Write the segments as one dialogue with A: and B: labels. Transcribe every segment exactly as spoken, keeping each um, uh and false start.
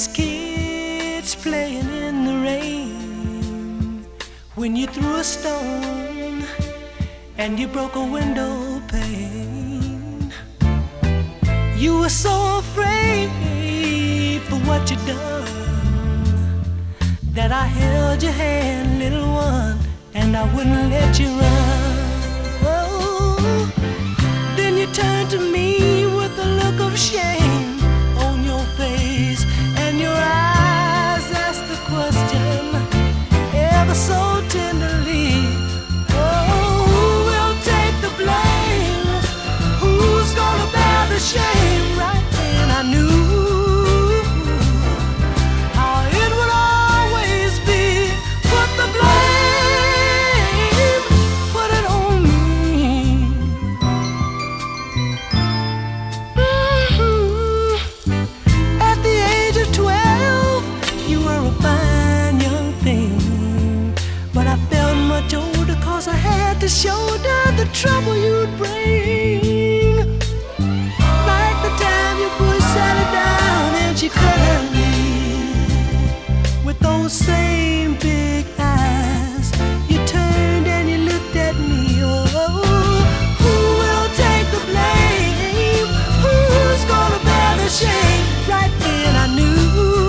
A: just kids playing in the rain. When you threw a stone and you broke a window pane, you were so afraid for what you done that I held your hand, little one, and I wouldn't let you run. Oh, then you turned to me with a look of shame on your face, and your eyes asked the question ever so tenderly. Oh, who will take the blame? Who's gonna bear the shame? Right then I knew how it would always be. Put the blame, put it on me. Mm-hmm. At the age of twelve, you were a fine young thing, but I felt much older 'cause I had to shoulder the trouble you'd bring. Like the time you pushed Sally down and she couldn't leave. With those same big eyes, you turned and you looked at me. Oh, who will take the blame? Who's gonna bear the shame? Right then I knew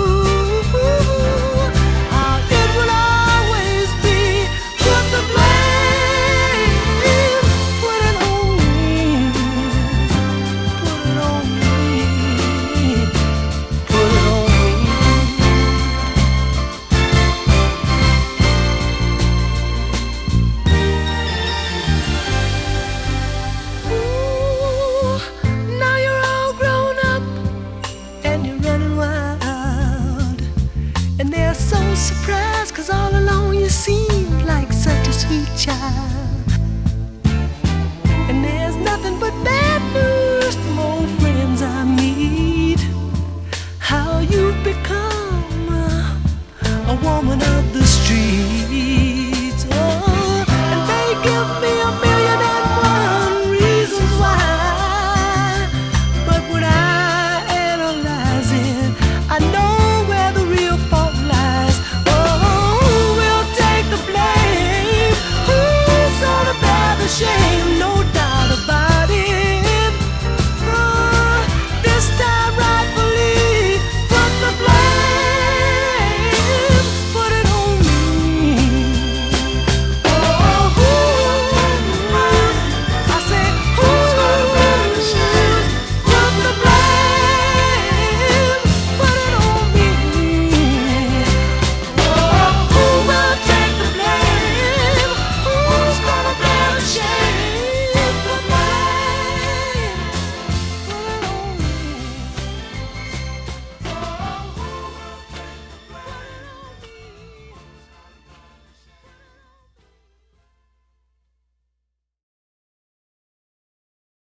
A: how it would always be. Put the blame, put it on me. Put it on me. Put it on me. Ooh, now you're all grown up and you're running wild, and they're so surprised 'cause all along you seemed like such a sweet child. And there's nothing but bad news from old friends I meet. How you've become a, a woman of the street.